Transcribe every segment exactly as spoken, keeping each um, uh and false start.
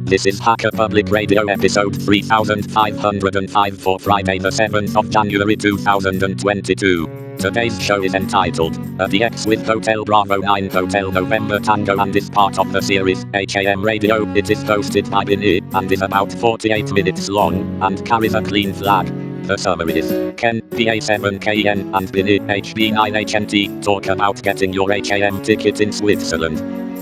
This is Hacker Public Radio episode three thousand five hundred five for Friday the seventh of January two thousand twenty-two. Today's show is entitled, A D X with Hotel Bravo nine Hotel November Tango and is part of the series H A M Radio. It is hosted by Binny and is about forty-eight minutes long and carries a clean flag. The summary is, Ken, P A seven K N and Binny, H B nine H N T, talk about getting your H A M ticket in Switzerland.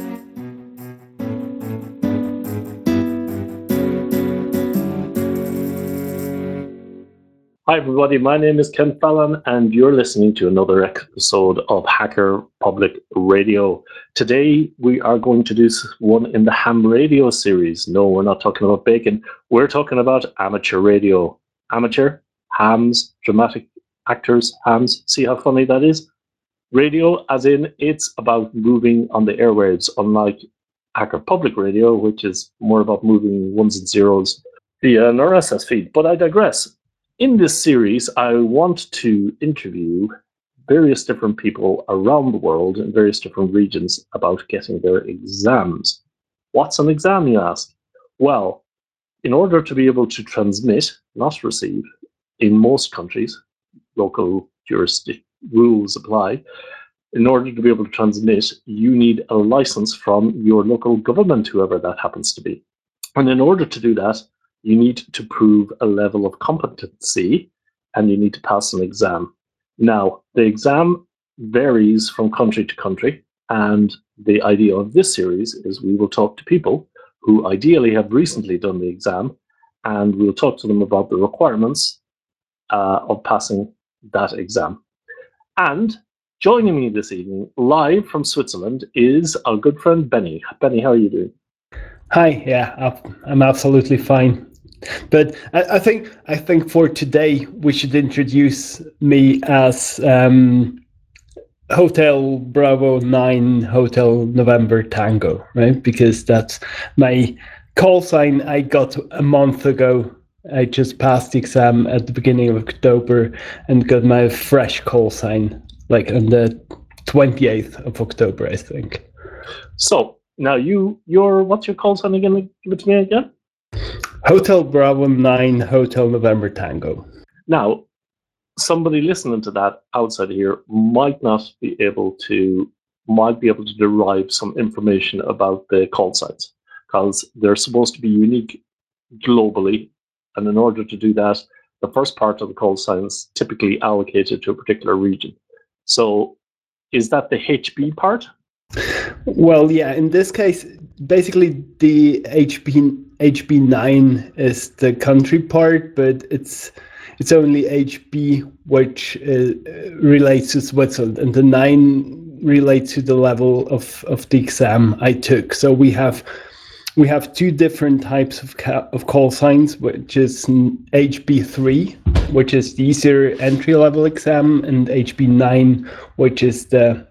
Hi everybody, my name is Ken Fallon and you're listening to another episode of Hacker Public Radio. Today we are going to do one in the ham radio series. No, we're not talking about bacon, we're talking about amateur radio. Amateur, hams, dramatic actors, hams, see how funny that is? Radio as in it's about moving on the airwaves, unlike Hacker Public Radio, which is more about moving ones and zeros via an R S S feed, but I digress. In this series, I want to interview various different people around the world in various different regions about getting their exams. What's an exam, you ask? Well, in order to be able to transmit, not receive, in most countries, local jurisdiction rules apply. In order to be able to transmit, you need a license from your local government, whoever that happens to be. And in order to do that, you need to prove a level of competency and you need to pass an exam. Now, the exam varies from country to country, and the idea of this series is we will talk to people who ideally have recently done the exam, and we'll talk to them about the requirements uh, of passing that exam. And joining me this evening, live from Switzerland, is our good friend Benny. Benny, how are you doing? Hi, yeah, I'm absolutely fine. But I, I think I think for today we should introduce me as um, Hotel Bravo nine Hotel November Tango, right? Because that's my call sign I got a month ago. I just passed the exam at the beginning of October and got my fresh call sign like on the twenty-eighth of October, I think. So now you, your what's your call sign again? Give it to me again. Hotel Bravo nine Hotel November Tango. Now, somebody listening to that outside here might not be able to might be able to derive some information about the call signs because they're supposed to be unique globally, and in order to do that, the first part of the call sign is typically allocated to a particular region. So, is that the H B part? Well, yeah. In this case, basically the H B H B nine is the country part, but it's it's only H B which uh, relates to Switzerland, and the nine relates to the level of, of the exam I took. So we have we have two different types of ca- of call signs, which is H B three, which is the easier entry level exam, and H B nine, which is the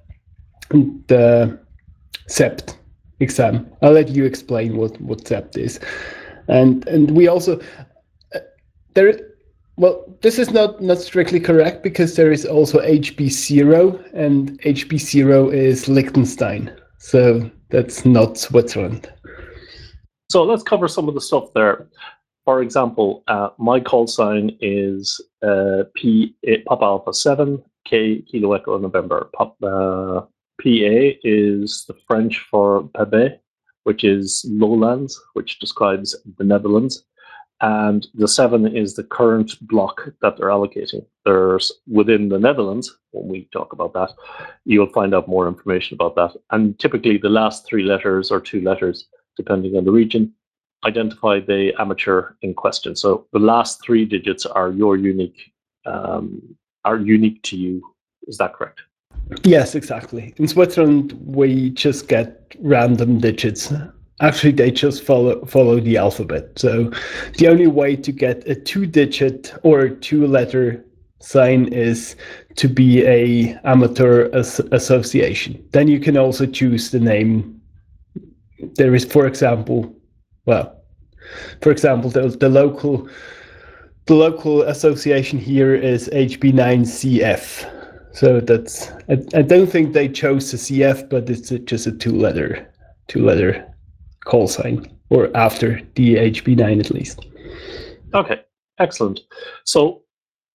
the C E P T exam. I'll let you explain what, what C E P T is. And and we also, uh, there, well, this is not, not strictly correct because there is also H B zero, and H B zero is Liechtenstein. So that's not Switzerland. So let's cover some of the stuff there. For example, uh, my call sign is uh, P Papa Alpha seven, K Kilo Echo November. Pop, uh, P A is the French for Pebe, which is lowlands, which describes the Netherlands. And the seven is the current block that they're allocating. There's within the Netherlands, when we talk about that, you'll find out more information about that. And typically the last three letters or two letters, depending on the region, identify the amateur in question. So the last three digits are your unique, um, are unique to you. Is that correct? Yes, exactly. In Switzerland, we just get random digits. Actually, they just follow follow the alphabet. So the only way to get a two-digit or two-letter sign is to be a amateur as- association. Then you can also choose the name. There is, for example, well, for example, the, the local the local association here is H B nine C F. So that's, I, I don't think they chose the C F, but it's a, just a two-letter, two-letter call sign, or after the H B nine at least. Okay, excellent. So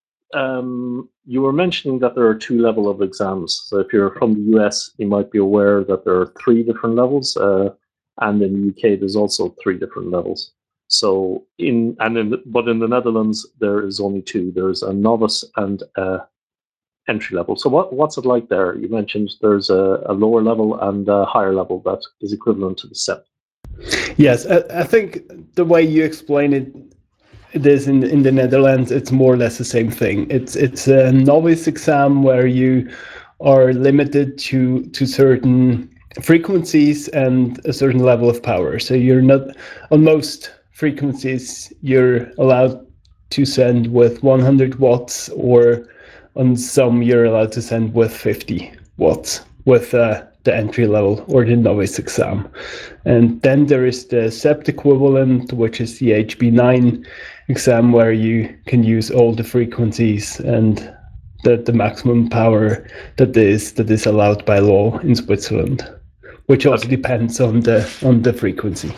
um, you were mentioning that there are two levels of exams. So if you're from the U S, you might be aware that there are three different levels, uh, and in the U K there's also three different levels. So in and in the, but in the Netherlands there is only two. There's a novice and a entry level. So what what's it like there? You mentioned there's a, a lower level and a higher level that is equivalent to the S E P. Yes, I, I think the way you explain it, it is in in the Netherlands. It's more or less the same thing. It's it's a novice exam where you are limited to to certain frequencies and a certain level of power. So you're not on most frequencies you're allowed to send with one hundred watts, or on some you're allowed to send with fifty watts with uh, the entry level or the novice exam. And then there is the S E P T equivalent, which is the H B nine exam, where you can use all the frequencies and the, the maximum power that is that is allowed by law in Switzerland, which also Okay. depends on the on the frequency.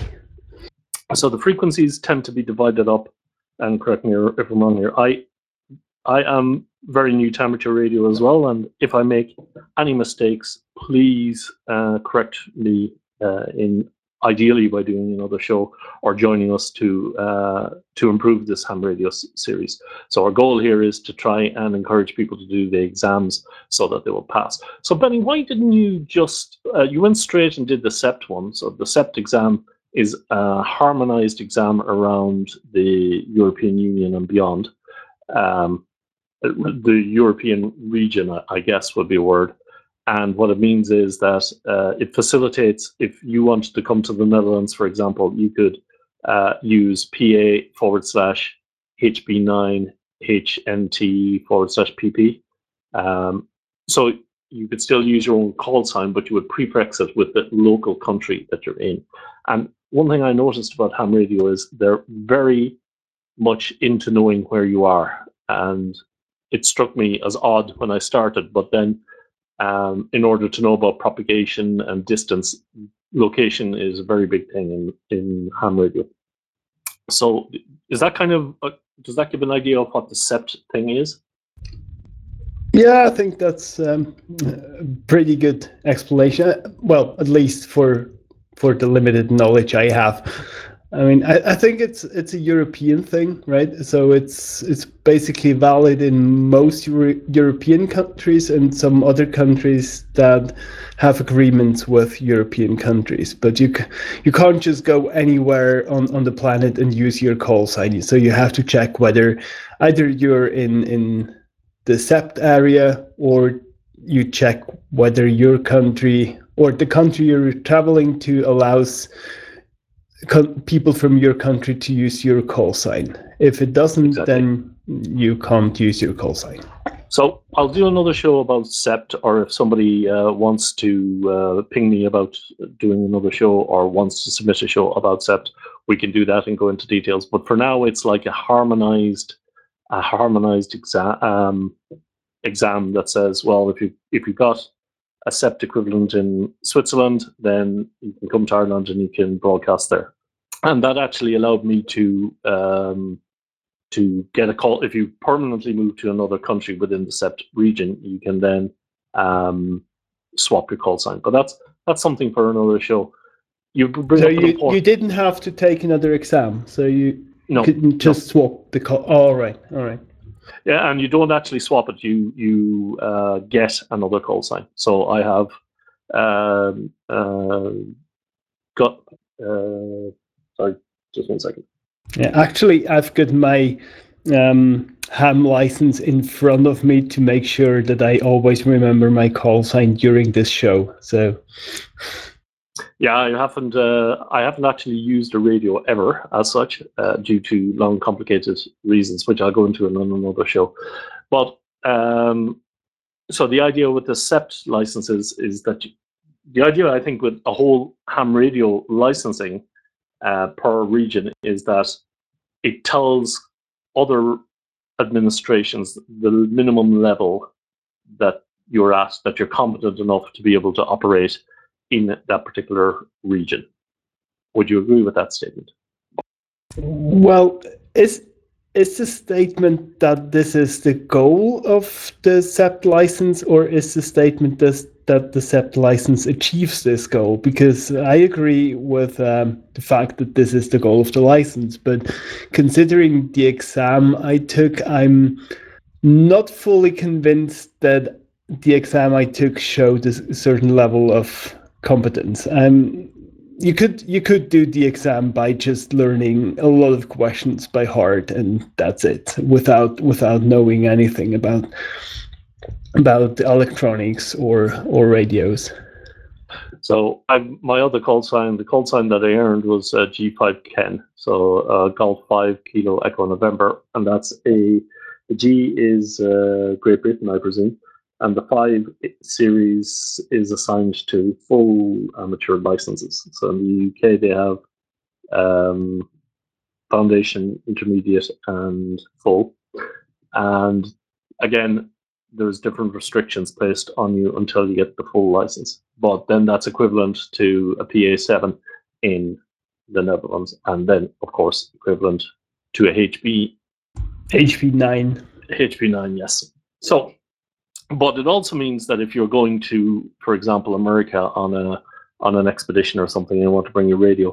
So the frequencies tend to be divided up, and correct me if I'm wrong here. I I am very new to amateur radio as well, and if I make any mistakes, please uh, correct me uh, in ideally by doing another show or joining us to uh, to improve this ham radio s- series. So our goal here is to try and encourage people to do the exams so that they will pass. So Benny, why didn't you just uh, you went straight and did the S E P T one? So the S E P T exam is a harmonized exam around the European Union and beyond. Um, the European region, I guess, would be a word. And what it means is that uh, it facilitates, if you wanted to come to the Netherlands, for example, you could uh, use P A forward slash H B nine H N T forward slash P P. Um, so you could still use your own call sign, but you would prefix it with the local country that you're in. And one thing I noticed about ham radio is they're very much into knowing where you are. And it struck me as odd when I started, but then um, in order to know about propagation and distance, location is a very big thing in, in ham radio. So is that kind of, uh, does that give an idea of what the S E P T thing is? Yeah, I think that's um, a pretty good explanation. Well, at least for for the limited knowledge I have. I mean, I, I think it's it's a European thing, right? So it's it's basically valid in most Euro- European countries and some other countries that have agreements with European countries. But you c- you can't just go anywhere on, on the planet and use your call sign. So you have to check whether either you're in in the S E P T area, or you check whether your country or the country you're traveling to allows co- people from your country to use your call sign. If it doesn't, Exactly. then you can't use your call sign. So I'll do another show about S E P T, or if somebody uh, wants to uh, ping me about doing another show or wants to submit a show about S E P T, we can do that and go into details. But for now, it's like a harmonized, a harmonized exam um, exam that says, well, if you if you got a S E P T equivalent in Switzerland, then you can come to Ireland and you can broadcast there. And that actually allowed me to um, to get a call. If you permanently move to another country within the S E P T region, you can then um, swap your call sign. But that's that's something for another show. You bring So up an you, important. you didn't have to take another exam. So you No, couldn't just no. swap the call. All right, all right. Yeah, and you don't actually swap it. You you uh, get another call sign. So I have um, uh, got. Uh, sorry, just one second. Yeah, actually, I've got my um, ham license in front of me to make sure that I always remember my call sign during this show. So, yeah, I haven't. Uh, I haven't actually used a radio ever, as such, uh, due to long, complicated reasons, which I'll go into in another show. But um, so the idea with the S E P T licenses is that you, the idea, I think, with a whole ham radio licensing uh, per region is that it tells other administrations the minimum level that you're at, that you're competent enough to be able to operate in that particular region. Would you agree with that statement? Well, is is the statement that this is the goal of the S E P T license, or is the statement this, that the S E P T license achieves this goal? Because I agree with um, the fact that this is the goal of the license, but considering the exam I took, I'm not fully convinced that the exam I took showed a certain level of competence. Um, you could you could do the exam by just learning a lot of questions by heart, and that's it, without without knowing anything about about electronics or or radios. So I, my other call sign, the call sign that I earned was uh, G five Ken. So uh, Golf five Kilo Echo November, and that's a the G is uh, Great Britain, I presume, and the five series is assigned to full amateur licenses. So in the U K they have um, foundation, intermediate, and full, and again, there's different restrictions placed on you until you get the full license. But then that's equivalent to a P A seven in the Netherlands, and then, of course, equivalent to a H B. H B nine. H B nine, yes. So, but it also means that if you're going to, for example, America on a on an expedition or something, and you want to bring a radio,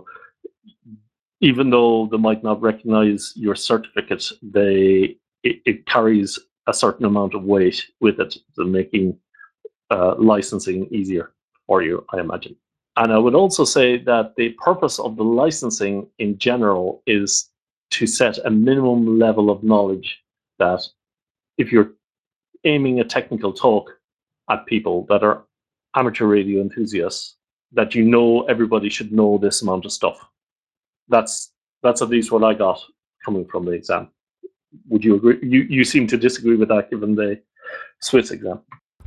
even though they might not recognize your certificate, they it, it carries a certain amount of weight with it, so making uh, licensing easier for you, I imagine. And I would also say that the purpose of the licensing in general is to set a minimum level of knowledge that if you're aiming a technical talk at people that are amateur radio enthusiasts, that you know everybody should know this amount of stuff. That's that's at least what I got coming from the exam. Would you agree? You you seem to disagree with that, given the Swiss exam.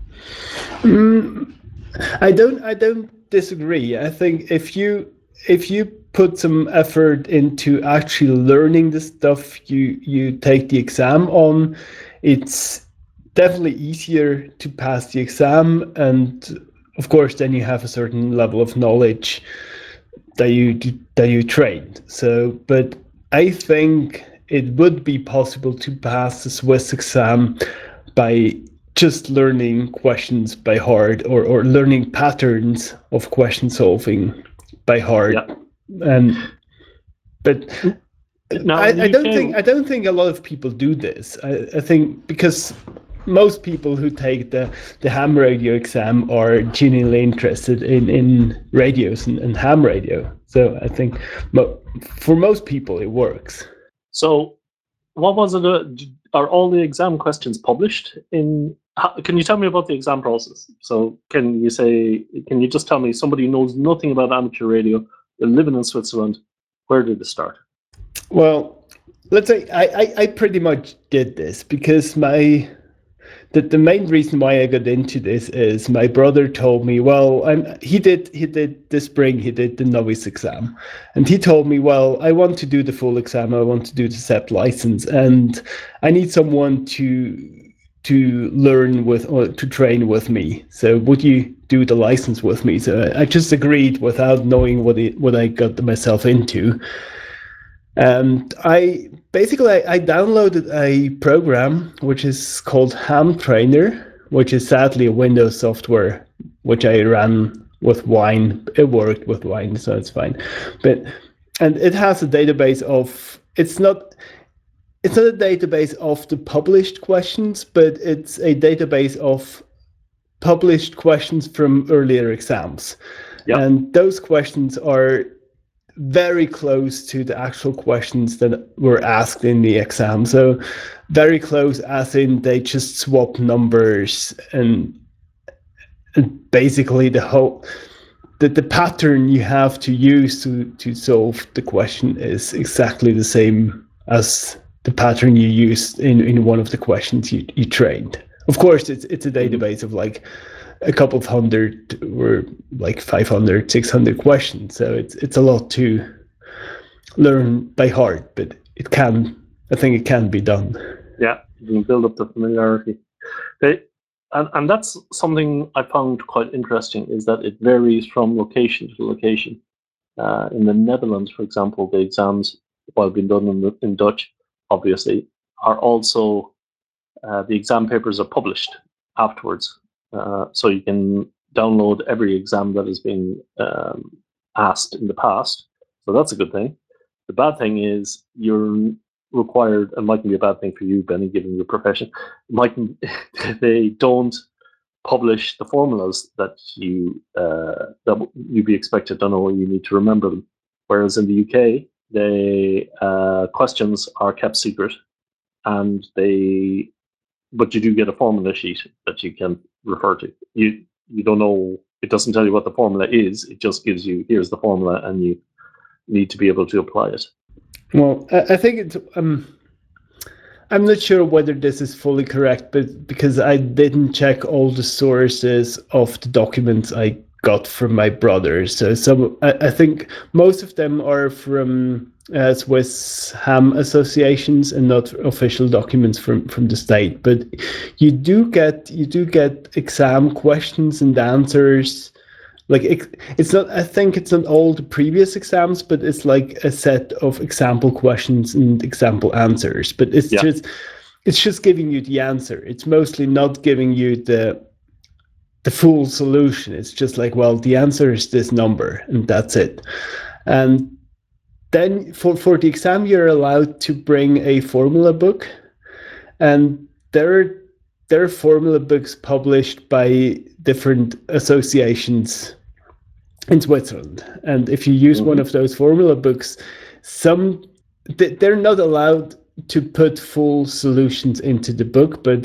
Mm, I don't. I don't disagree. I think if you if you put some effort into actually learning the stuff you you take the exam on, it's definitely easier to pass the exam, and of course, then you have a certain level of knowledge that you that you trained. So, but I think it would be possible to pass the Swiss exam by just learning questions by heart, or, or learning patterns of question solving by heart. Yeah. And but now, I, I don't U K... think I don't think a lot of people do this. I, I think because most people who take the, the ham radio exam are genuinely interested in, in radios and, and ham radio. So I think mo- for most people it works. So what was it? Uh, are all the exam questions published in? How, can you tell me about the exam process? So can you say? Can you just tell me, somebody who knows nothing about amateur radio, they're living in Switzerland, where did it start? Well, let's say I, I, I pretty much did this because my the, the main reason why I got into this is my brother told me, well, I'm, he did he did this spring, he did the novice exam. And he told me, well, I want to do the full exam. I want to do the S E P T license. And I need someone to to learn with or to train with me. So would you do the license with me? So I just agreed without knowing what it, what I got myself into. And I basically I, I downloaded a program which is called Ham Trainer, which is sadly a Windows software, which I ran with Wine. It worked with Wine, so it's fine. But and it has a database of it's not it's not a database of the published questions, but it's a database of published questions from earlier exams. Yep. And those questions are very close to the actual questions that were asked in the exam. So very close as in they just swap numbers, and, and basically the whole the, the pattern you have to use to, to solve the question is exactly the same as the pattern you used in, in one of the questions you, you trained. Of course, it's it's a database of like a couple of hundred or like five hundred, six hundred questions. So it's it's a lot to learn by heart, but it can, I think it can be done. Yeah, you can build up the familiarity. They, and, and that's something I found quite interesting, is that it varies from location to location. Uh, in the Netherlands, for example, the exams, while being done in, in Dutch, obviously, are also, uh, the exam papers are published afterwards. Uh, so you can download every exam that has been um, asked in the past. So that's a good thing. The bad thing is you're required, and mightn't be a bad thing for you, Benny, given your profession, mightn't, they don't publish the formulas that you uh, that you'd be expected to know. You need to remember them. Whereas in the U K, the uh, questions are kept secret, and they, but you do get a formula sheet that you can refer to. You you don't know. It doesn't tell you what the formula is. It just gives you, here's the formula, and you need to be able to apply it. Well, I, I think it's. Um... I'm not sure whether this is fully correct, but because I didn't check all the sources of the documents I got from my brother. So some, I, I think most of them are from uh, Swiss ham associations and not official documents from, from the state. But you do get you do get exam questions and answers. Like it, it's not, I think it's not all the previous exams, but it's like a set of example questions and example answers. But it's yeah. just, it's just giving you the answer. It's mostly not giving you the, the full solution. It's just like, well, the answer is this number, and that's it. And then for for the exam, you're allowed to bring a formula book, and there there are formula books published by different associations in Switzerland, and if you use mm-hmm. one of those formula books, some they're not allowed to put full solutions into the book, but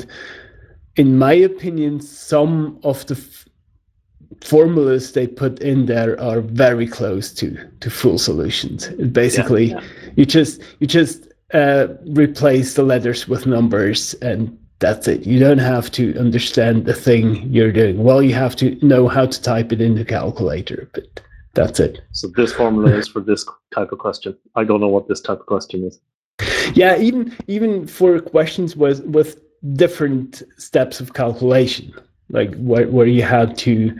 in my opinion, some of the f- formulas they put in there are very close to to full solutions. Basically, yeah, yeah. you just you just uh, replace the letters with numbers, and that's it. You don't have to understand the thing you're doing. Well, you have to know how to type it in the calculator, but that's it. So this formula is for this type of question. I don't know what this type of question is. Yeah, even even for questions with with different steps of calculation, like where where you had to.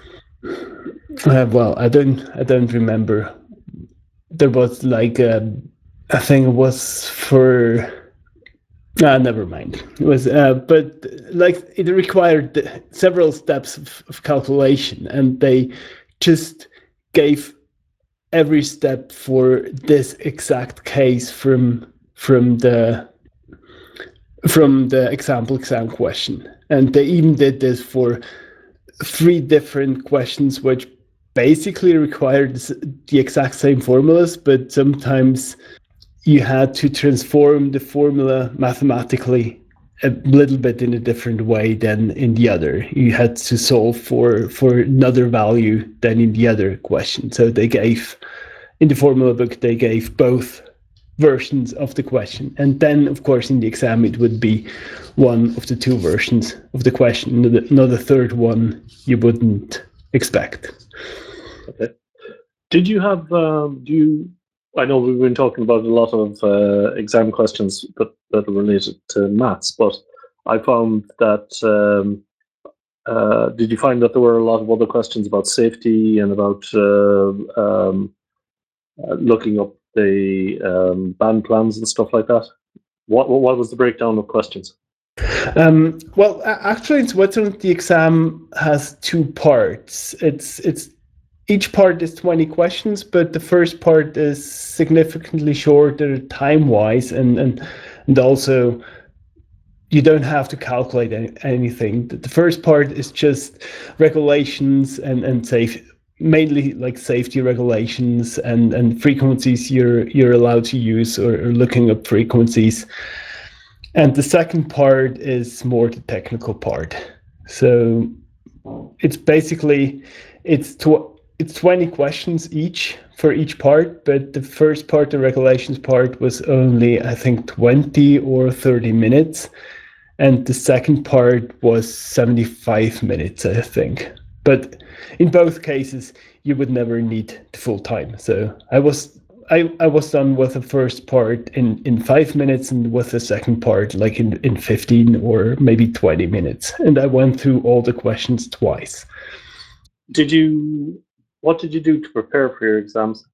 Uh, well, I don't I don't remember. There was like a, I think it was for. Ah, never mind. It was, uh, but like it required several steps of, of calculation, and they just gave every step for this exact case from from the from the example exam question, and they even did this for three different questions, which basically required the exact same formulas, but sometimes you had to transform the formula mathematically a little bit in a different way than in the other. You had to solve for, for another value than in the other question. So they gave, in the formula book, they gave both versions of the question. And then, of course, in the exam, it would be one of the two versions of the question, not a third one you wouldn't expect. Okay. Did you have, um, do you, I know we've been talking about a lot of uh, exam questions that, that are related to maths, but I found that, um, uh, did you find that there were a lot of other questions about safety and about uh, um, uh, looking up the um, band plans and stuff like that? What, what was the breakdown of questions? Um, well, actually in Switzerland, the exam has two parts. It's it's Each part is twenty questions, but the first part is significantly shorter time-wise, and, and and also you don't have to calculate any, anything. The first part is just regulations and, and safe, mainly like safety regulations and, and frequencies you're you're allowed to use, or, or looking up frequencies. And the second part is more the technical part. So it's basically it's to It's twenty questions each for each part, but the first part, the regulations part, was only, I think, twenty or thirty minutes. And the second part was seventy-five minutes, I think. But in both cases, you would never need the full time. So I was I, I was done with the first part in, in five minutes and with the second part like in, in fifteen or maybe twenty minutes. And I went through all the questions twice. Did you What did you do to prepare for your exams?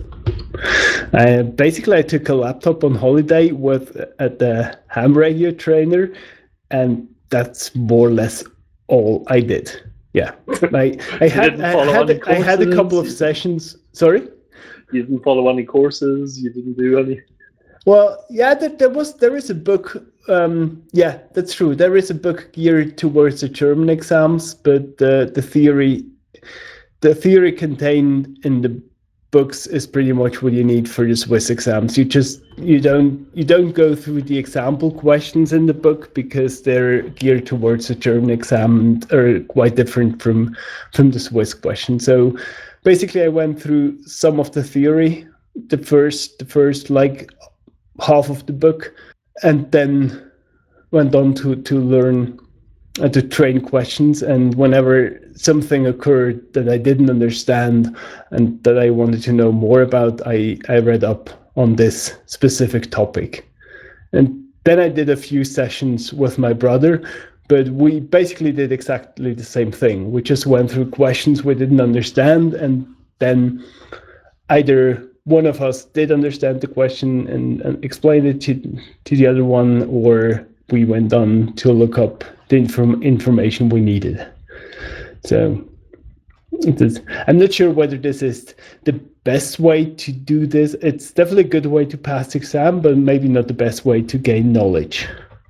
Uh, basically, I took a laptop on holiday with at the ham radio trainer, and that's more or less all I did. Yeah, I, I had I had I had a couple of sessions. Sorry, you didn't follow any courses. You didn't do any. Well, yeah, there, there was there is a book. Um, yeah, that's true. There is a book geared towards the German exams, but the the theory, the theory contained in the books is pretty much what you need for the Swiss exams. You just you don't you don't go through the example questions in the book because they're geared towards the German exam and are quite different from from the Swiss questions. So basically, I went through some of the theory, the first the first like half of the book, and then went on to to learn uh, to train questions. And whenever something occurred that I didn't understand and that I wanted to know more about, I, I read up on this specific topic. And then I did a few sessions with my brother, but we basically did exactly the same thing. We just went through questions we didn't understand, and then either one of us did understand the question and, and explained it to, to the other one, or we went on to look up the inform- information we needed. So it is, I'm not sure whether this is the best way to do this. It's definitely a good way to pass the exam, but maybe not the best way to gain knowledge.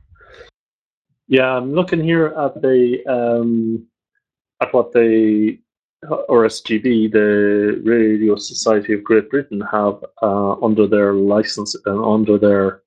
Yeah, I'm looking here at the um, at what the R S G B, the Radio Society of Great Britain, have uh, under their license and under their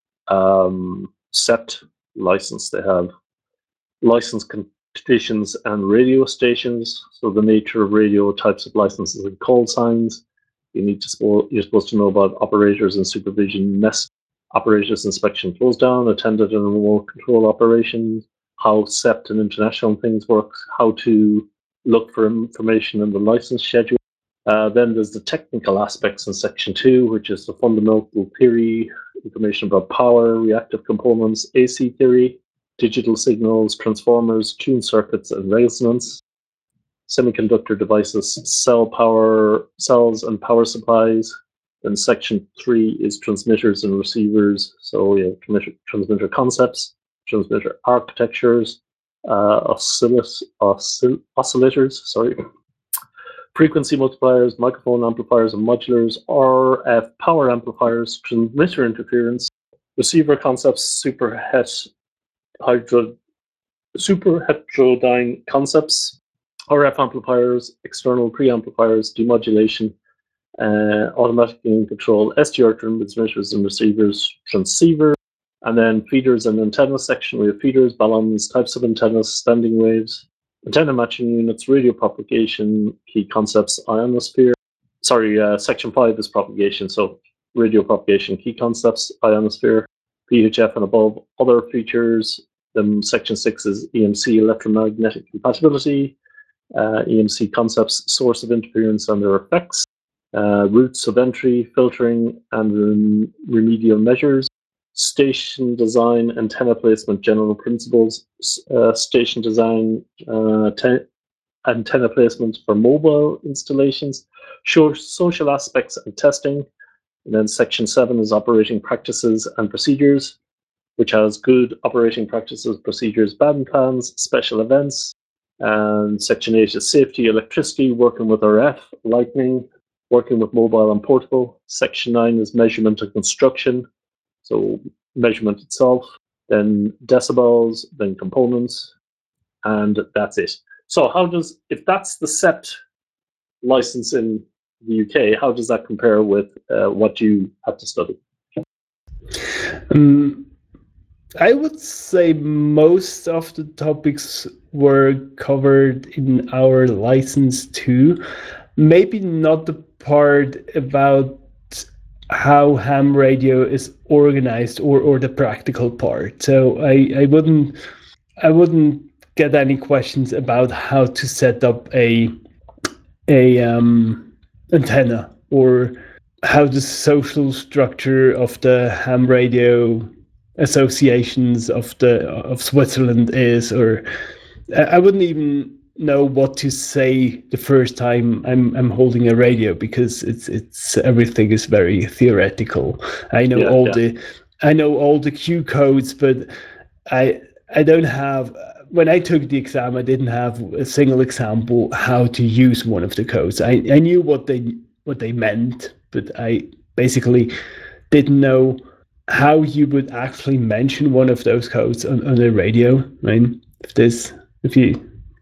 um, S E P T license. They have license conditions and radio stations. So the nature of radio, types of licenses and call signs. You need to you're supposed to know about operators and supervision, mess operators inspection close down, attended and remote control operations, how S E P T and international things work, how to look for information in the license schedule. Uh, then there's the technical aspects in section two, which is the fundamental theory, information about power, reactive components, A C theory, digital signals, transformers, tuned circuits, and resonance, semiconductor devices, cell power, cells and power supplies. Then section three is transmitters and receivers. So we have transmitter, transmitter concepts, transmitter architectures, uh, oscillat- oscill- oscillators, sorry, frequency multipliers, microphone amplifiers and modulars, R F power amplifiers, transmitter interference, receiver concepts, super het hydro, super heterodyne concepts, R F amplifiers, external preamplifiers, demodulation, uh, automatic gain control, S D R transmitters and receivers, transceiver, and then feeders and antenna section. We have feeders, balance, types of antennas, standing waves, antenna matching units, radio propagation, key concepts, ionosphere. Sorry, uh, section five is propagation, so radio propagation, key concepts, ionosphere, P H F and above, other features. Then section six is E M C, electromagnetic compatibility, uh, E M C concepts, source of interference and their effects, uh, routes of entry, filtering and rem- remedial measures, station design, antenna placement, general principles, uh, station design, uh, te- antenna placement for mobile installations, show social aspects and testing. And then section seven is operating practices and procedures, which has good operating practices, procedures, band plans, special events. And section eight is safety, electricity, working with R F, lightning, working with mobile and portable. Section nine is measurement and construction, so measurement itself, then decibels, then components, and that's it. So how does, if that's the S E P T license in the U K, how does that compare with uh, what you had to study? Um, I would say most of the topics were covered in our license too. Maybe not the part about how ham radio is organized, or, or the practical part. So I, I wouldn't I wouldn't get any questions about how to set up a a um, antenna, or how the social structure of the ham radio associations of the of Switzerland is, or I wouldn't even know what to say the first time I'm I'm holding a radio, because it's it's everything is very theoretical. I know Yeah, all yeah. the I know all the Q codes, but I I don't have. When I took the exam, I didn't have a single example how to use one of the codes. I, I knew what they what they meant, but I basically didn't know how you would actually mention one of those codes on, on the radio. I mean, if this, if you,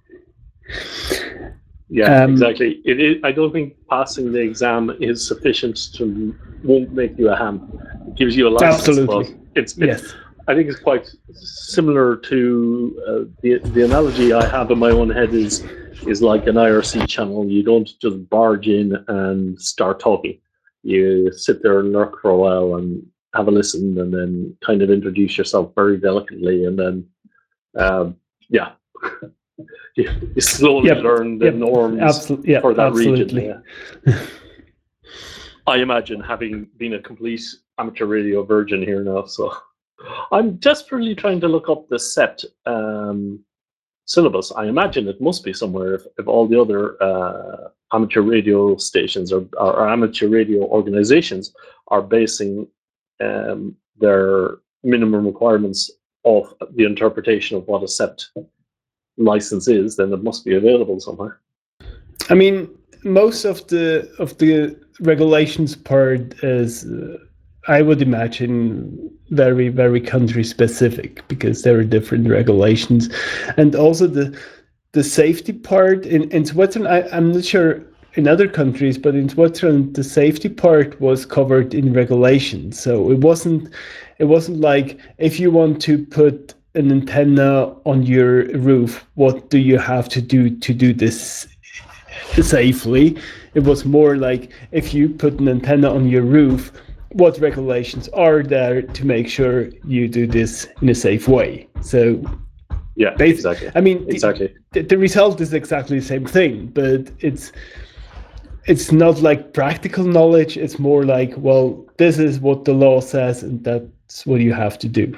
Yeah, Um, exactly. It is, I don't think passing the exam is sufficient to won't make you a ham. It gives you a license, Absolutely. but it's, it's yes, I think it's quite similar to uh, the the analogy I have in my own head is is like an I R C channel. You don't just barge in and start talking. You sit there and lurk for a while and have a listen, and then kind of introduce yourself very delicately, and then um, yeah, you, you slowly Yep, learn the yep, norms absol- yep, for that absolutely. region. Yeah. I imagine, having been a complete amateur radio virgin here now, so I'm desperately trying to look up the S E P T um, syllabus. I imagine it must be somewhere if, if all the other uh, amateur radio stations or, or amateur radio organizations are basing um, their minimum requirements off the interpretation of what a S E P T license is, then it must be available somewhere. I mean, most of the of the regulations part is, uh, I would imagine, very very country specific, because there are different regulations, and also the the safety part in in Switzerland. I, I'm not sure in other countries, but in Switzerland the safety part was covered in regulations. So it wasn't it wasn't like, if you want to put an antenna on your roof, what do you have to do to do this safely? It was more like, if you put an antenna on your roof, what regulations are there to make sure you do this in a safe way? So yeah, exactly. I mean, exactly. The, the result is exactly the same thing, but it's it's not like practical knowledge. It's more like, well, this is what the law says, and that's what you have to do.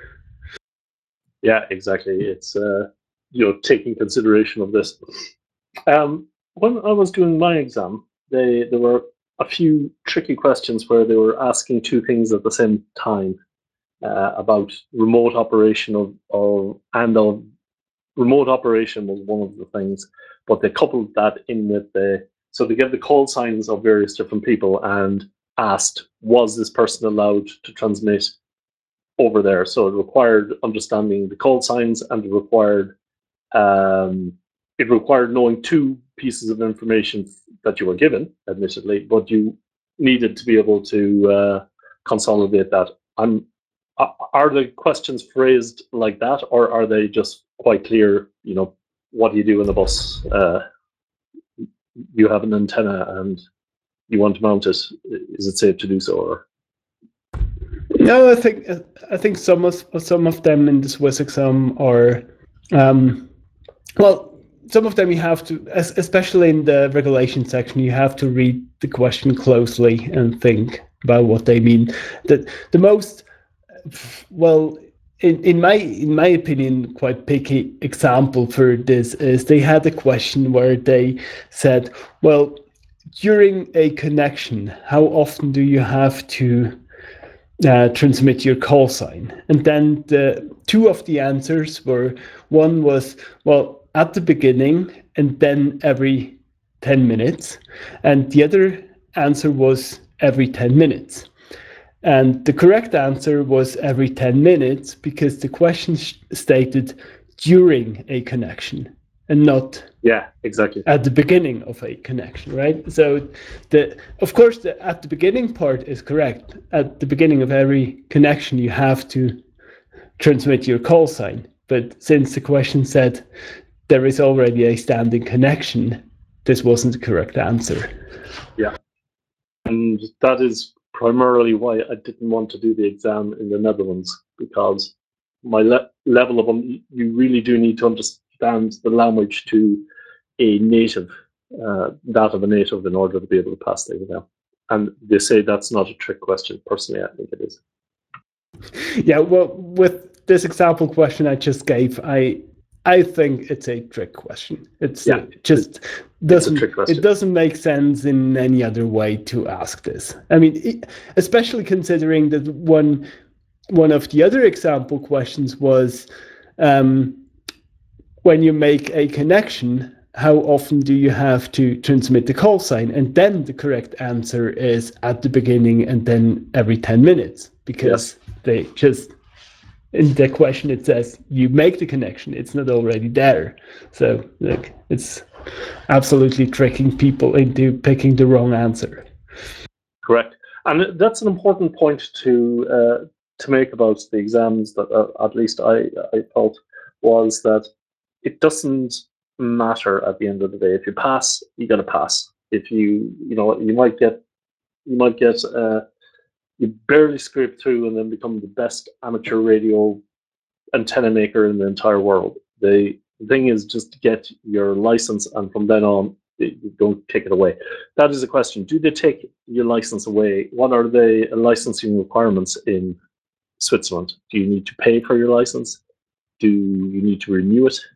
Yeah, exactly. It's uh, you know, taking consideration of this. Um, when I was doing my exam, they there were a few tricky questions where they were asking two things at the same time uh, about remote operation of, of and of remote operation was one of the things, but they coupled that in with the so they gave the call signs of various different people and asked, was this person allowed to transmit over there? So it required understanding the call signs, and it required um, it required knowing two pieces of information that you were given, admittedly, but you needed to be able to uh, consolidate that. I'm, are the questions phrased like that, or are they just quite clear? You know, what do you do in the bus? Uh, you have an antenna and you want to mount it. Is it safe to do so? Or no, I think I think some of some of them in the Swiss exam are, um, well, some of them you have to, especially in the regulation section, you have to read the question closely and think about what they mean. That the most, well, in, in my in my opinion, quite picky example for this is they had a question where they said, well, during a connection, how often do you have to Uh, transmit your call sign? And then the two of the answers were, one was, well, at the beginning and then every ten minutes, and the other answer was every ten minutes. And the correct answer was every ten minutes, because the question stated during a connection and not yeah, exactly at the beginning of a connection, right? So the of course the at the beginning part is correct. At the beginning of every connection you have to transmit your call sign, but since the question said there is already a standing connection, this wasn't the correct answer. Yeah, and that is primarily why I didn't want to do the exam in the Netherlands, because my le- level of um, you really do need to understand the language to a native, uh, that of a native, in order to be able to pass the exam. And they say that's not a trick question. Personally, I think it is. Yeah, well, with this example question I just gave, I I think it's a trick question. It's Yeah, uh, just it's doesn't a trick question. it doesn't make sense in any other way to ask this. I mean, it, especially considering that one one of the other example questions was um, when you make a connection, how often do you have to transmit the call sign? And then the correct answer is at the beginning and then every ten minutes, because yes. they just. In the question, it says you make the connection. It's not already there. So like, it's absolutely tricking people into picking the wrong answer. Correct. And that's an important point to uh, to make about the exams that uh, at least I, I felt was that it doesn't matter at the end of the day. If you pass, you're going to pass. If you, you know, you might get, you might get, uh, you barely scrape through and then become the best amateur radio antenna maker in the entire world. The thing is just to get your license, and from then on, you don't take it away. That is a question. Do they take your license away? What are the licensing requirements in Switzerland? Do you need to pay for your license? Do you need to renew it?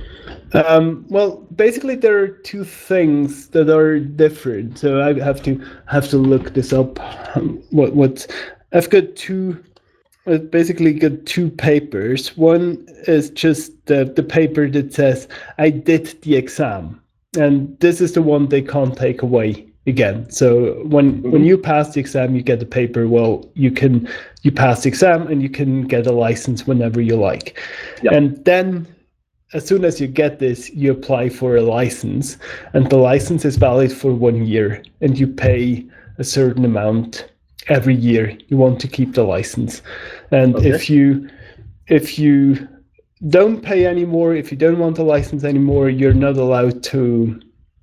Um, well, basically, there are two things that are different. So I have to have to look this up. Um, what what I've got two. I've basically got two papers. One is just the the paper that says I did the exam, and this is the one they can't take away again. So when mm-hmm. when you pass the exam, you get the paper. Well, you can you pass the exam and you can get a license whenever you like, yep. and then. As soon as you get this, you apply for a license, and the license is valid for one year, and you pay a certain amount every year. You want to keep the license, and okay. if you if you don't pay anymore, if you don't want the license anymore, you're not allowed to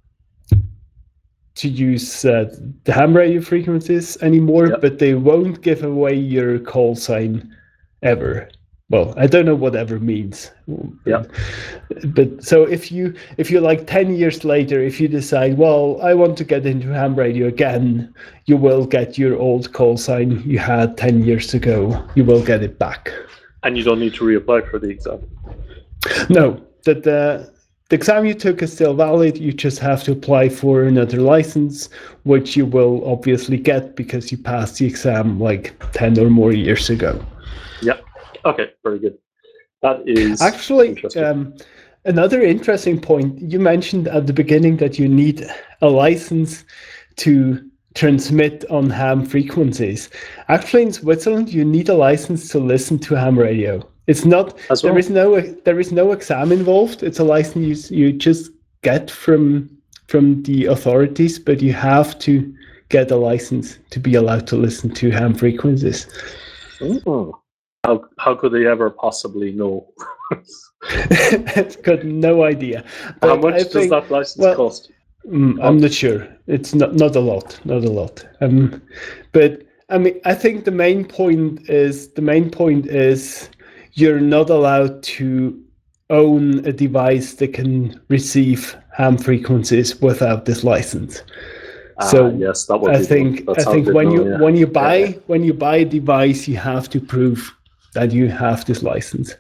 to use uh, the ham radio frequencies anymore. Yep. But they won't give away your call sign ever. Well, I don't know what ever means. Yeah. But so if you if you like ten years later, if you decide, well, I want to get into ham radio again, you will get your old call sign you had ten years ago. You will get it back. And you don't need to reapply for the exam. No, that the the exam you took is still valid. You just have to apply for another license, which you will obviously get because you passed the exam like ten or more years ago. Yeah. Okay, very good. That is actually um, another interesting point. You mentioned at the beginning that you need a license to transmit on ham frequencies. Actually, in Switzerland, you need a license to listen to ham radio. It's not As well. there is no there is no exam involved. It's a license you, you just get from from the authorities, but you have to get a license to be allowed to listen to ham frequencies. Oh. How how could they ever possibly know? I've got no idea. But how much I does think, that license well, cost? Mm, I'm not sure. It's not not a lot, not a lot. Um, but I mean, I think the main point is the main point is you're not allowed to own a device that can receive ham frequencies without this license. So uh, yes, that would I think I think when you yeah. when you buy yeah. when you buy a device, you have to prove that you have this license.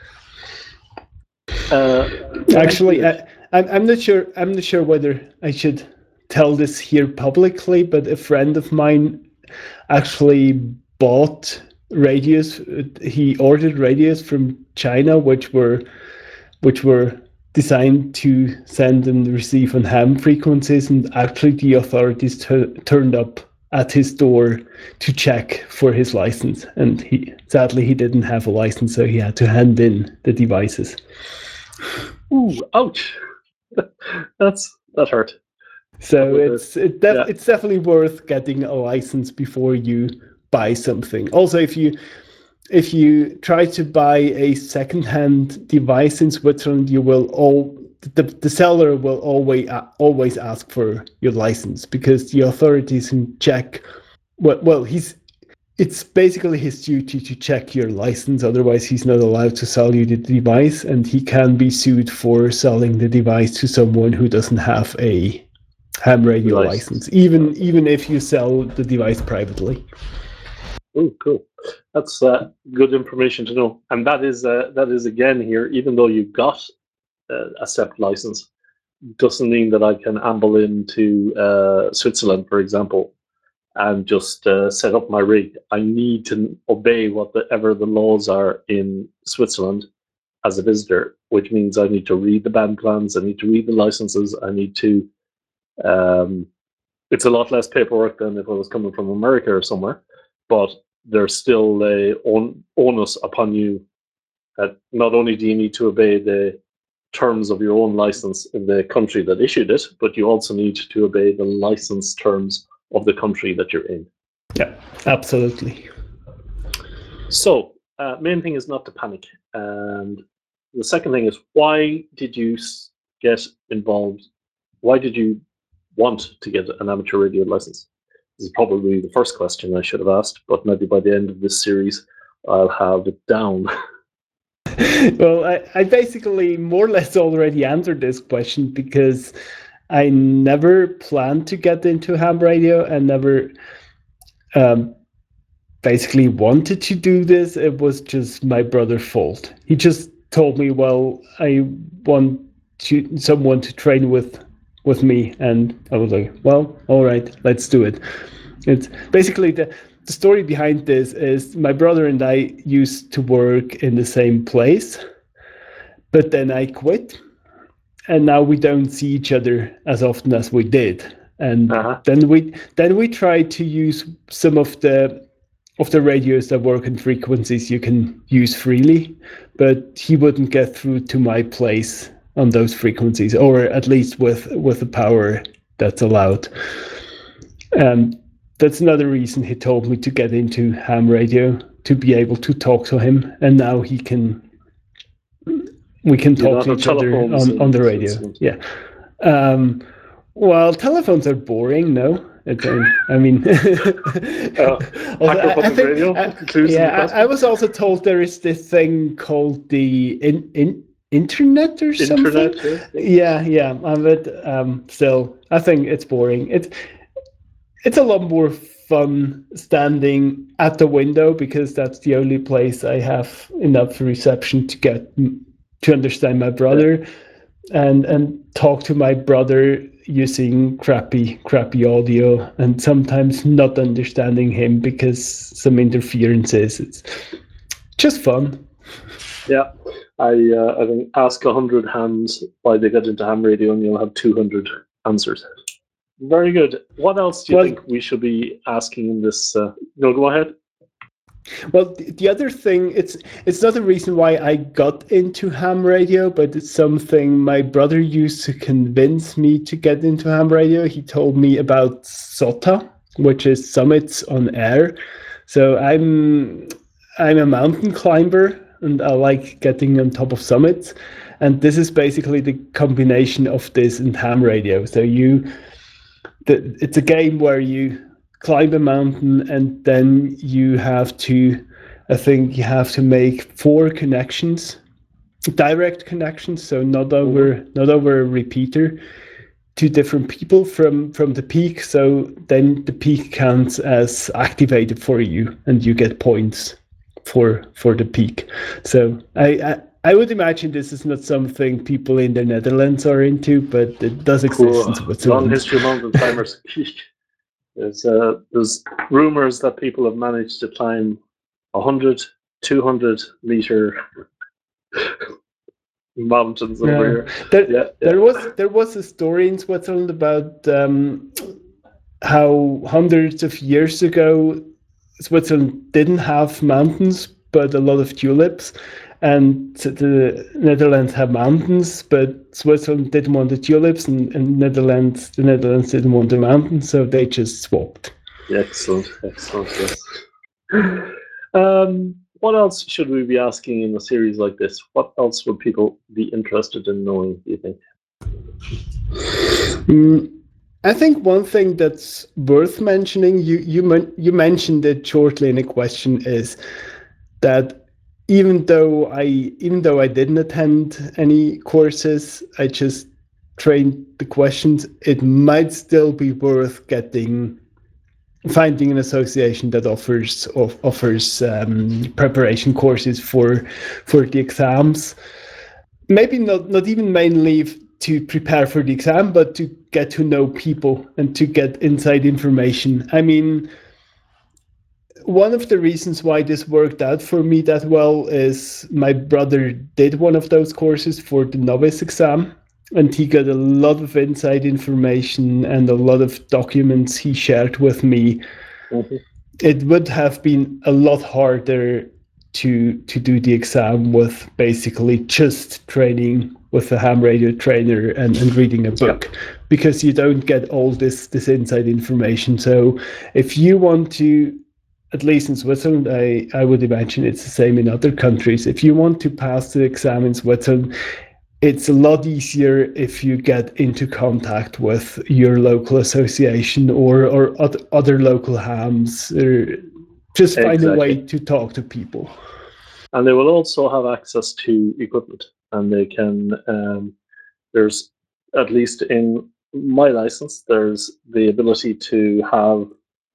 Uh, Actually, I, I'm I'm not sure. I'm not sure whether I should tell this here publicly, but a friend of mine actually bought radios. He ordered radios from China, which were which were designed to send and receive on ham frequencies, and actually the authorities t- turned up at his door to check for his license, and he sadly he didn't have a license, so he had to hand in the devices. Ooh, ouch! That's that hurt. So it's it def- yeah. it's definitely worth getting a license before you buy something. Also, if you if you try to buy a second-hand device in Switzerland, you will all the, the seller will always uh, always ask for your license, because the authorities can check. Well, well, he's it's basically his duty to check your license. Otherwise, he's not allowed to sell you the device, and he can be sued for selling the device to someone who doesn't have a ham radio license, license even even if you sell the device privately. Oh, cool. That's uh, good information to know. And that is uh, that is again here, even though you got uh, a SEPT license doesn't mean that I can amble into uh, Switzerland, for example, and just uh, set up my rig. I need to obey whatever the laws are in Switzerland as a visitor, which means I need to read the band plans, I need to read the licenses, I need to. Um, it's a lot less paperwork than if I was coming from America or somewhere, but there's still a on, onus upon you that not only do you need to obey the terms of your own license in the country that issued it, but you also need to obey the license terms of the country that you're in. Yeah, absolutely. So, uh, main thing is not to panic. And the second thing is, why did you get involved? Why did you want to get an amateur radio license? This is probably the first question I should have asked, but maybe by the end of this series, I'll have it down. Well, I, I basically more or less already answered this question because I never planned to get into ham radio and never um, basically wanted to do this. It was just my brother's fault. He just told me, well, I want to, someone to train with with me, and I was like, well, all right, let's do it. It's basically the The story behind this is my brother and I used to work in the same place, but then I quit, and now we don't see each other as often as we did. And uh-huh. then we then we tried to use some of the of the radios that work in frequencies you can use freely, but he wouldn't get through to my place on those frequencies, or at least with with the power that's allowed. Um, That's another reason he told me to get into ham radio, to be able to talk to him, and now he can. We can talk to each other on, on the radio. Yeah. Um, well, telephones are boring. No, it, I mean. uh, I, I think, radio, I, yeah, I, I was also told there is this thing called the in, in internet or something. Internet, yeah, yeah, yeah. But um, still, I think it's boring. It's. It's a lot more fun standing at the window because that's the only place I have enough reception to get to understand my brother, and and talk to my brother using crappy crappy audio, and sometimes not understanding him because some interferences. It's just fun. Yeah, I uh, I think ask a hundred hams why they got into ham radio, and you'll have two hundred answers. Very good. What else do you well, think we should be asking in this? Uh, no, go ahead. Well, the, the other thing, it's it's not the reason why I got into ham radio, but it's something my brother used to convince me to get into ham radio. He told me about S O T A, which is Summits on Air. So I'm I'm a mountain climber, and I like getting on top of summits. And this is basically the combination of this and ham radio. So you... The, it's a game where you climb a mountain and then you have to, I think you have to make four connections, direct connections, so not over not over a repeater, to different people from, from the peak. So then the peak counts as activated for you, and you get points for for the peak. So I. I I would imagine this is not something people in the Netherlands are into, but it does exist cool. in Switzerland. Long history of mountain climbers. there's, uh, there's rumors that people have managed to climb one hundred, two hundred meter mountains over yeah. here. There, yeah, yeah. there was there was a story in Switzerland about um, how hundreds of years ago Switzerland didn't have mountains, but a lot of tulips. And the Netherlands have mountains, but Switzerland didn't want the tulips, and, and Netherlands, the Netherlands didn't want the mountains, so they just swapped. Excellent, excellent. Yes. Um, what else should we be asking in a series like this? What else would people be interested in knowing, do you think? Mm, I think one thing that's worth mentioning, you you men- you mentioned it shortly in a question, is that even though I even though I didn't attend any courses, I just trained the questions. It might still be worth getting finding an association that offers of, offers um, preparation courses for for the exams. maybe not, not even mainly to prepare for the exam, but to get to know people and to get inside information. I mean, one of the reasons why this worked out for me that well is my brother did one of those courses for the novice exam, and he got a lot of inside information and a lot of documents he shared with me. Mm-hmm. It would have been a lot harder to to do the exam with basically just training with a ham radio trainer and, and reading a book, yep. because you don't get all this this inside information. So if you want to, at least in Switzerland, I, I would imagine it's the same in other countries. If you want to pass the exam in Switzerland, it's a lot easier if you get into contact with your local association or, or other, other local hams, or just find exactly. a way to talk to people. And they will also have access to equipment, and they can, um, there's, at least in my license, there's the ability to have,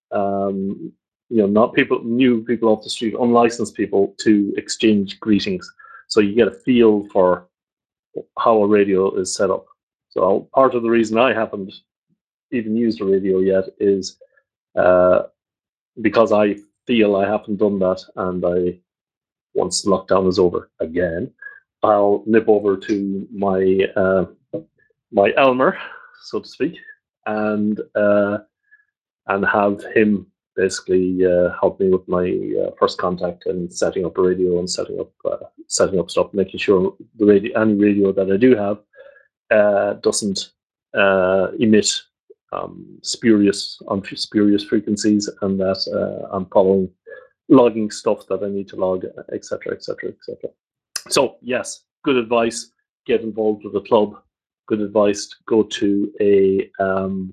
um, you know, not people, new people off the street, unlicensed people to exchange greetings. So you get a feel for how a radio is set up. So part of the reason I haven't even used a radio yet is uh, because I feel I haven't done that, and I, once lockdown is over again, I'll nip over to my uh, my Elmer, so to speak, and uh, and have him basically uh, help me with my uh, first contact and setting up a radio and setting up uh, setting up stuff, making sure the radio, any radio that I do have, uh, doesn't uh, emit um, spurious on spurious frequencies, and that uh, I'm following, logging stuff that I need to log, et cetera, et cetera, et cetera. So yes, good advice. Get involved with a club. Good advice. Go to a um,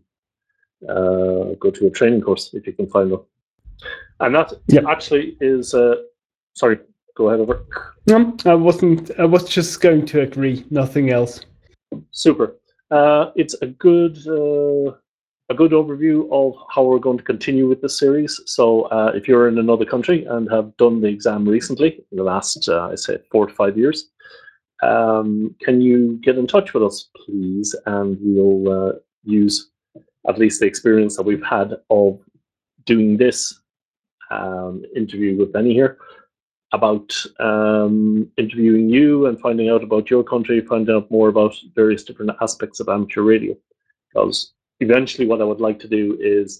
uh, go to a training course if you can find them. And that yep. actually is. Uh, sorry, go ahead, over. No, I wasn't. I was just going to agree. Nothing else. Super. Uh, it's a good. Uh, A good overview of how we're going to continue with this series. So uh, if you're in another country and have done the exam recently, in the last, uh, I say, four to five years, um, can you get in touch with us, please? And we'll uh, use at least the experience that we've had of doing this um, interview with Benny here, about um, interviewing you and finding out about your country, finding out more about various different aspects of amateur radio. Because eventually what I would like to do is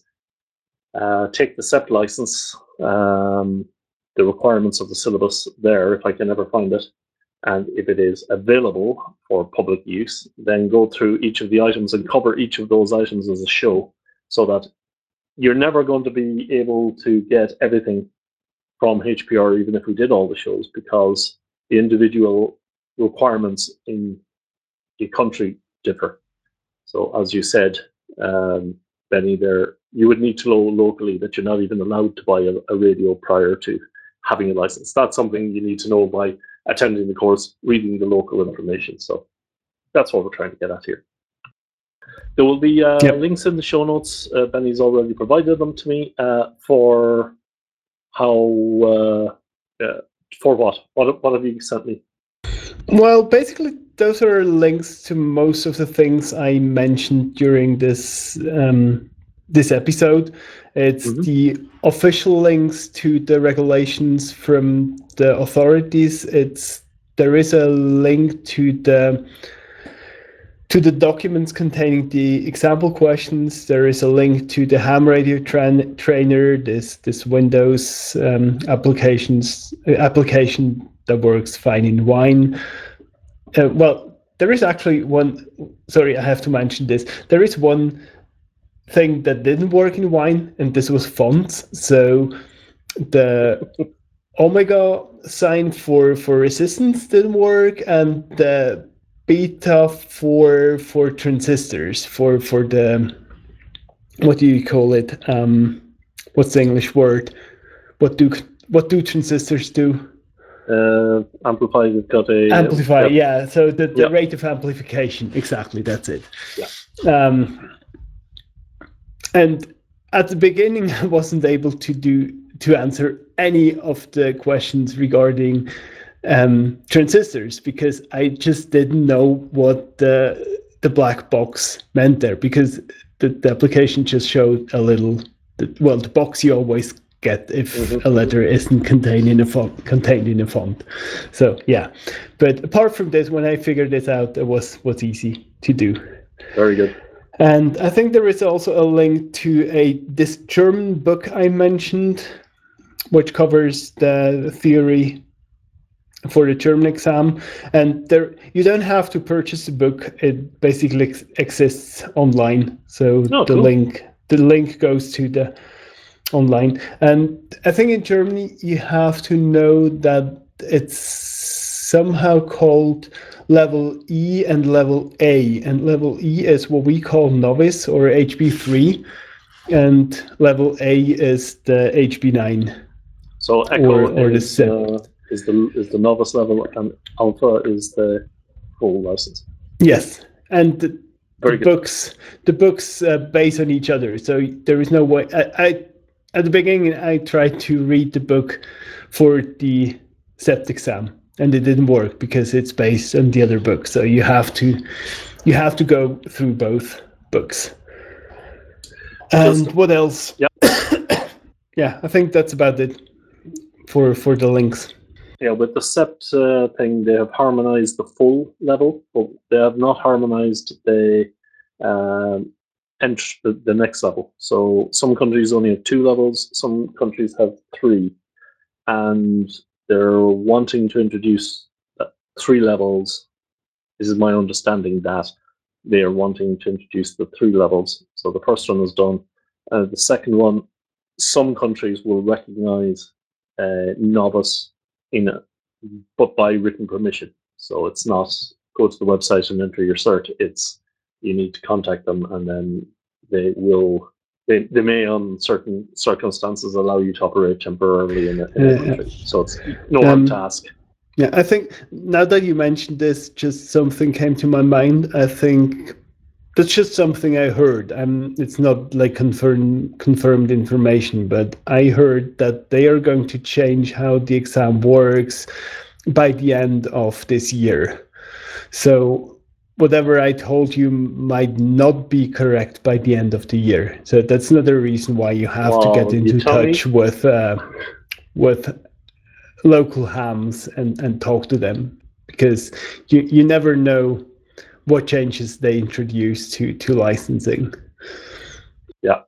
uh, take the S E P license, um, the requirements of the syllabus there, if I can ever find it, and if it is available for public use, then go through each of the items and cover each of those items as a show, so that you're never going to be able to get everything from H P R, even if we did all the shows, because the individual requirements in the country differ. So as you said, um, Benny, there you would need to know locally that you're not even allowed to buy a, a radio prior to having a license. That's something you need to know by attending the course, reading the local information. So that's what we're trying to get at here. There will be uh, yep. links in the show notes. Uh, Benny's already provided them to me uh, for how uh, uh, for what? What what have you sent me? Well, basically, those are links to most of the things I mentioned during this um, this episode. It's mm-hmm. the official links to the regulations from the authorities. It's there is a link to the to the documents containing the example questions. There is a link to the ham radio tra- trainer. This this Windows um, applications application that works fine in Wine. Uh, well, there is actually one. Sorry, I have to mention this. There is one thing that didn't work in Wine, and this was fonts. So the Omega sign for for resistance didn't work, and the beta for for transistors for for the what do you call it? Um, what's the English word? What do what do transistors do? Uh, amplify, we've got a amplify, uh, yeah. yeah. So the, the yeah. rate of amplification, exactly. That's it. Yeah. Um, and at the beginning, I wasn't able to do to answer any of the questions regarding um, transistors, because I just didn't know what the the black box meant there, because the, the application just showed a little, well, the box you always get if mm-hmm. a letter isn't contained in a font, contained in a font. So yeah, but apart from this, when I figured this out, it was was easy to do. Very good. And I think there is also a link to a this German book I mentioned, which covers the theory for the German exam. And there, you don't have to purchase the book; it basically ex- exists online. So oh, the cool. link, the link goes to the online. And I think in Germany you have to know that it's somehow called level E and level A, and level E is what we call novice or H B three, and level A is the H B nine. So Echo or, or is, the, uh, is the is the novice level, and Alpha is the full license. Yes, and the, Very the good. books the books uh, base on each other, so there is no way. I, I at the beginning I tried to read the book for the C E P T exam, and it didn't work because it's based on the other book. So you have to you have to go through both books. And Just, what else? Yeah, yeah, I think that's about it for for the links. Yeah, with the C E P T uh, thing, they have harmonized the full level, but they have not harmonized the um, ent- the, the next level. So some countries only have two levels, some countries have three, and they're wanting to introduce uh, three levels. This is my understanding that they are wanting to introduce the three levels. So the first one is done. Uh, the second one, some countries will recognize uh, novice in it, but by written permission. So it's not go to the website and enter your cert. It's you need to contact them, and then they will. They, they may, on certain circumstances, allow you to operate temporarily in a, in a country. So it's no hard um, task. Yeah, I think now that you mentioned this, just something came to my mind. I think that's just something I heard. Um, it's not like confirmed confirmed information, but I heard that they are going to change how the exam works by the end of this year. So whatever I told you might not be correct by the end of the year. So that's another reason why you have well, to get into touch me? with uh, with local hams and, and talk to them, because you, you never know what changes they introduce to, to licensing. Yeah.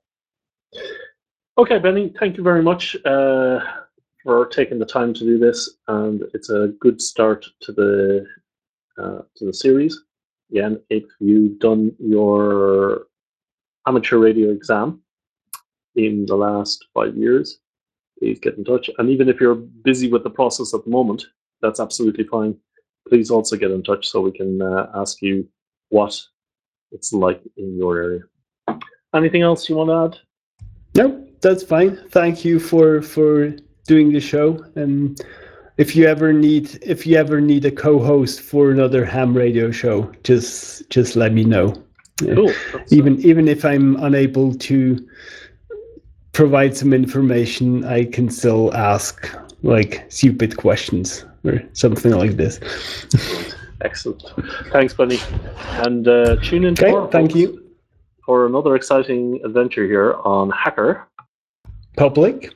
Okay, Benny, thank you very much uh, for taking the time to do this, and it's a good start to the uh, to the series. Again, if you've done your amateur radio exam in the last five years, please get in touch. And even if you're busy with the process at the moment, that's absolutely fine. Please also get in touch so we can uh, ask you what it's like in your area. Anything else you want to add? No, that's fine. Thank you for for doing the show. And if you ever need if you ever need a co-host for another ham radio show, just just let me know. Cool. Even uh, even if I'm unable to provide some information, I can still ask like stupid questions or something like this. Excellent. Thanks, Benny. And uh, tune in tomorrow. Okay, thank you. For another exciting adventure here on Hacker Public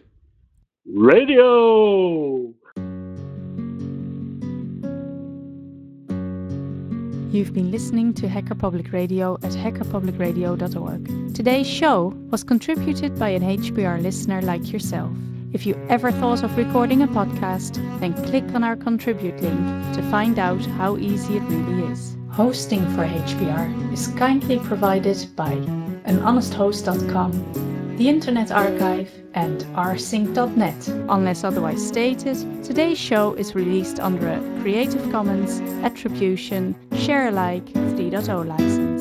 Radio. You've been listening to Hacker Public Radio at hacker public radio dot org. Today's show was contributed by an H P R listener like yourself. If you ever thought of recording a podcast, then click on our contribute link to find out how easy it really is. Hosting for H P R is kindly provided by an honest host dot com, the Internet Archive, and r sync dot net. Unless otherwise stated, today's show is released under a Creative Commons Attribution Share Alike three point oh license.